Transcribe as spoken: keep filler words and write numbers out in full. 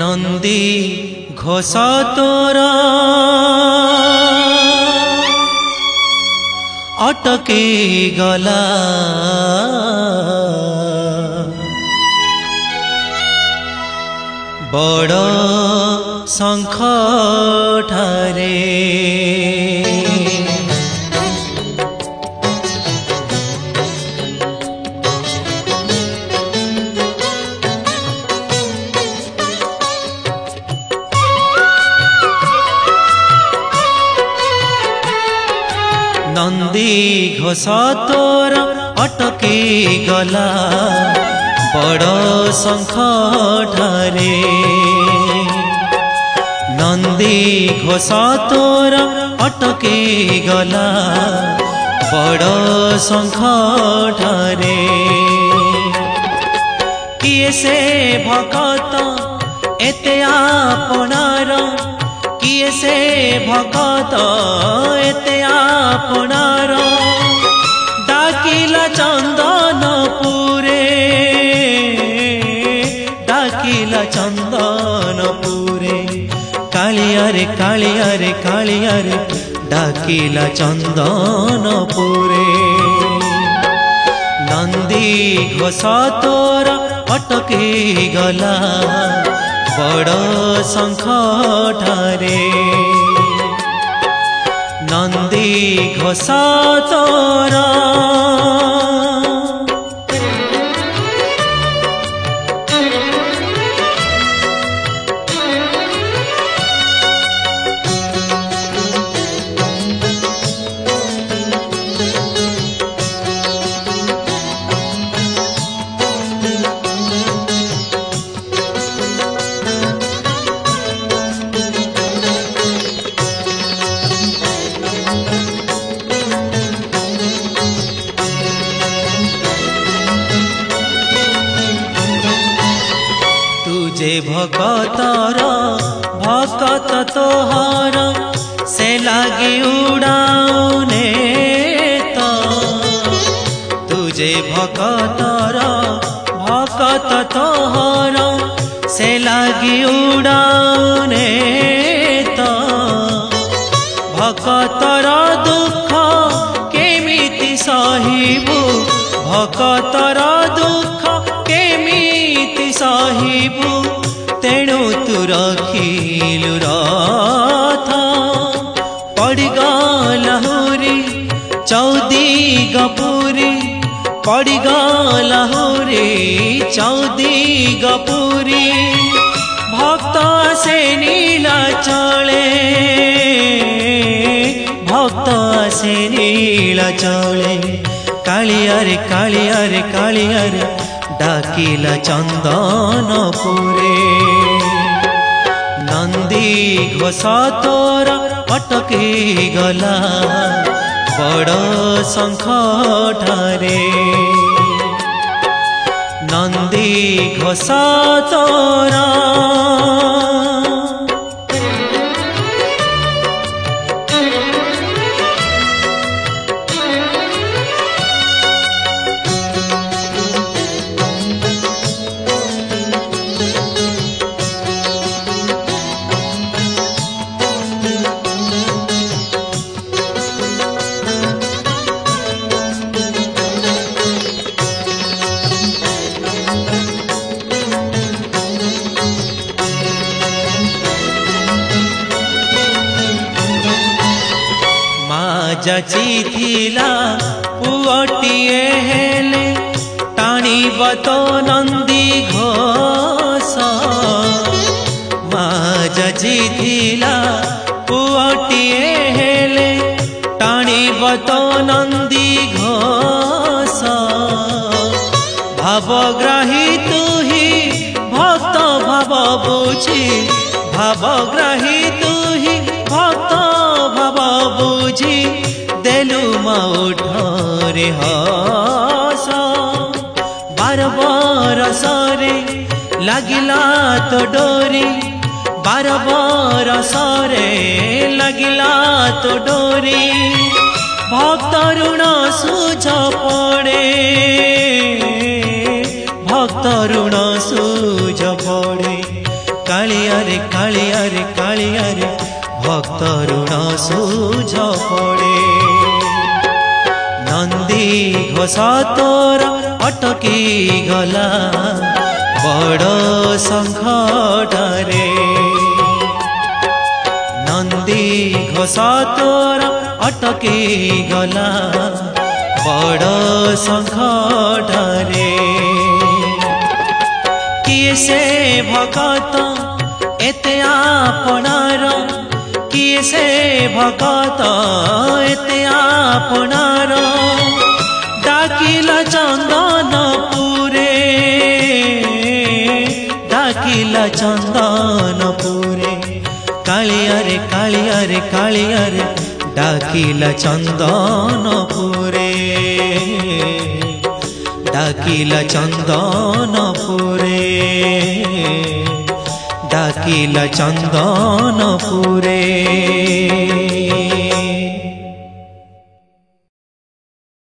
नंदी घोष तोर अटके गला बड़ शंख ठारे नंदी घोष तोर अटके गला बड़ शंख ठारे नंदी घोष तोर अटके गला बड़ शंख ठारे किए से भगत एते आपनार किए से भगत एते आपनार डाकिला चंदनपुरे डाकिला चंदनपुरे कालियारे कालियारे कालियारे डाकिला चंदनपुरे नंदी घोष तोर अटके गला बड़ शंख ठारे नंदी घोष तोर तुझे भगतर भगत तोहर से लागे उड़ाने तो तुझे भगतर भगत तोहर से लागे उड़ाने तो भगतर दुख केमिति सहिबु भगतर दुख केमिति सहिबु तेणु तू रखिलु रथ पड़गला हुरी चौदी गपुरी पड़गला हुरी चौदी गपुरी भक्त से नीला चले भक्त से नीला चले कालियारे कालियारे कालियारे डाकिला चंदनपुरे नंदी घोष तोर अटके गला बड़ शंख ठारे नंदी घोष तोर जाचिथिला पुअटिए हेले टाणीब तो नंदी घोष माँ जाचिथिला पुअटिए हेले टाणीब तो नंदी घोष भावग्राही तू ही भक्त भाव बुझी भावग्राही तू ही भक्त भाव बुझी देलु मौठरे हस बार बरसरे लगिला तो डोरी बार बरसरे लगिला तो डोरी भक्त ऋण सुझ पड़े भक्त ऋण सुझ पड़े कालिया रे कालिया रे कालिया रे भक्त ऋण सूझ पड़े नंदी घोष तोर अटकी गला बड़ संकटरे नंदी घोष तोर अटकी गला बड़ संकटरे किए से भगत एते आपनार किए से भगत एते आपनार डाकिला चंदनपुरे डाकिला चंदनपुरे कालिया रे कालिया रे कालिया रे डाकिला चंदनपुरे डाकिला चंदनपुरे डाकिला चंदनपुरे।